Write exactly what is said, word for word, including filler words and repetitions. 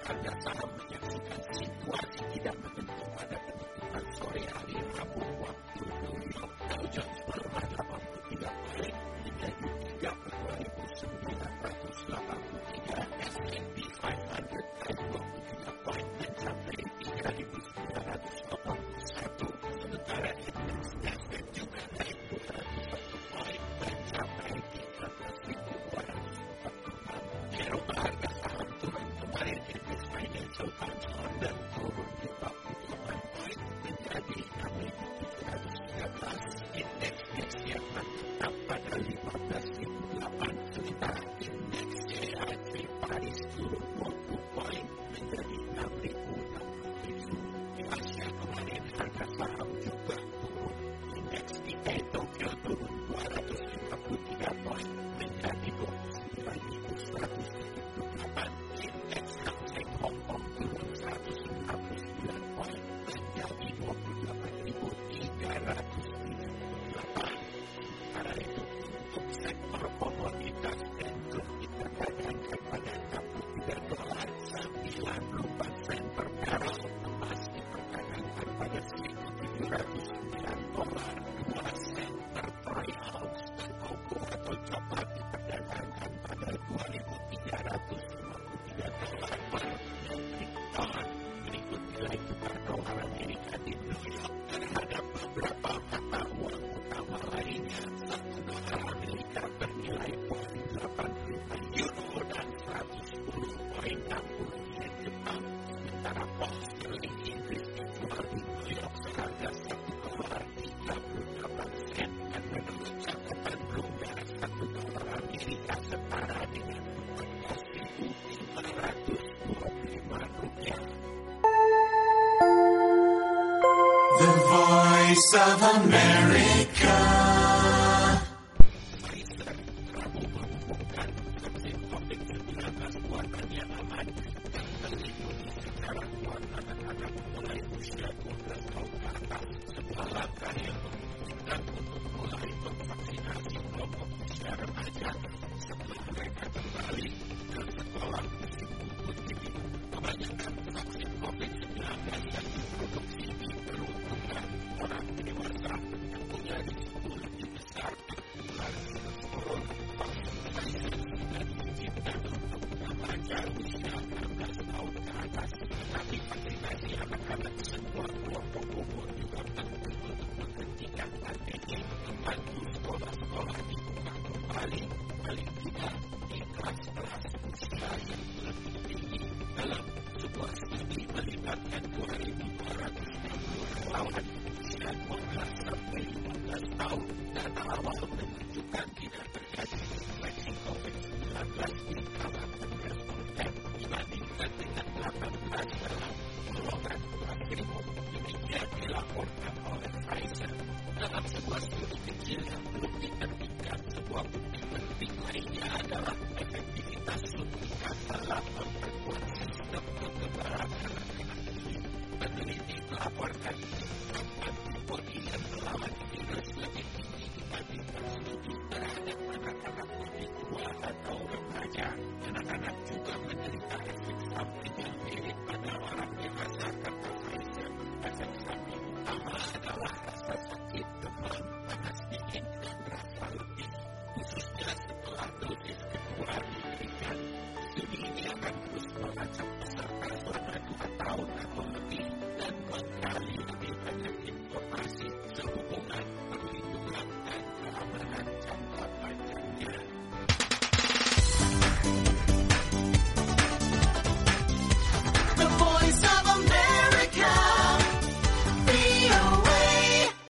harga saham menyaksikan situasi tidak menentu pada penutupan sore hari Rabu waktu New York. Dow Jones melemah delapan puluh tiga poin menjadi tiga puluh dua ribu sembilan ratus delapan puluh tiga. S and P lima ratus naik dua puluh tiga poin mencapai tiga ribu sembilan ratus delapan puluh satu. Sementara indeks Nasdaq juga naik dua ratus satu poin mencapai tiga belas ribu dua ratus empat puluh enam. Di Eropa harga saham turun kemarin. Indeks Financial Times London turun lima puluh delapan poin menjadi enam ribu tujuh ratus tiga belas. Indeks Asia tetap pada lima belas ribu delapan. Sementara indeks C A C Paris turun dua puluh poin menjadi enam ribu enam puluh tujuh. Di Asia kemarin harga saham juga turun. Indeks Nikkei Tokyo turun dua ratus lima puluh tiga poin menjadi dua puluh sembilan ribu seratus tujuh puluh delapan. Indeks Hang Seng Hong Kong turun seratus enam puluh sembilan poin menjadi dua puluh delapan ribu tiga ratus tujuh puluh delapan. Sementara itu untuk sektor komoditas dan crude diperdagangkan pada enam puluh tiga dolar sembilan puluh empat sen per barrel. Emas diperdagangkan pada seribu tujuh ratus sembilan dolar dua sen per troy ounce. Dan koko atau coklat diperdagangkan pada dua ribu tiga ratus lima puluh tiga dolar per metrik ton. Berikut nilai tukar dolar Amerika di New York terhadap beberapa mata uang utama lainnya. Satu dolar Amerika bernilai nol koma delapan puluh lima euro dan seratus sepuluh koma enam puluh yen Jepang. Sementara pound sterling Inggris dijual di New York seharga satu dolar tiga puluh delapan sen. Dan menurut catatan Bloomberg, satu dolar Amerika setara dengan empat belas ribu lima ratus dua puluh lima rupiah. The Voice of America. Pfizer Rabu mengumumkan vaksin covid sembilan belas buatannya aman dan melindungi secara kuat anak-anak mulai usia dua belas tahun ke atas. Sebuah langkah yang memungkinkan untuk mulai memvaksinasi kelompok usia remaja sebelum mereka kembali ke sekolah musim gugur ini. Kebanyakan vaksin covid sembilan belas yang diproduksi diperuntukkan orang dewasa yang punya risiko lebih besar tertular virus corona. Vaksin Pfizer sudah diizinkan untuk remaja usia enam belas tahun ke atas, tetapi vaksinasi anak-anak semua kelompok umur juga penting untuk menghentikan pandemi, membantu sekolah-sekolah dibuka kembali, paling tidak di kelas-kelas usia yang lebih tinggi. Dalam sebuah studi melibatkan dua ribu dua ratus enam puluh relawan usia dua belas sampai lima belas tahun, data awal menunjukkan tidak terjadi infeksi covid sembilan belas di kalangan responden dibandingkan dengan delapan belas dalam golongan placebo. Demikian dilaporkan oleh Pfizer. Dalam sebuah studi kecil yang belum diterbitkan, sebuah bukti penting lainnya adalah efektivitas suntikan dalam memperkuat sistem kekebalan anak-anak ini. Peneliti melaporkan antibodi yang melawan virus lebih tinggi dibandingkan studi terhadap anak-anak lebih tua atau remaja. Anak-anak juga menderita efek samping yang mirip pada orang dewasa, kata Pfizer. Efek samping utama adalah rasa sakit, demam, panas dingin, dan rasa letih, khususnya setelah dosis kedua diberikan. Studi ini akan terus melacak peserta selama dua tahun atau lebih dan menggali lebih banyak informasi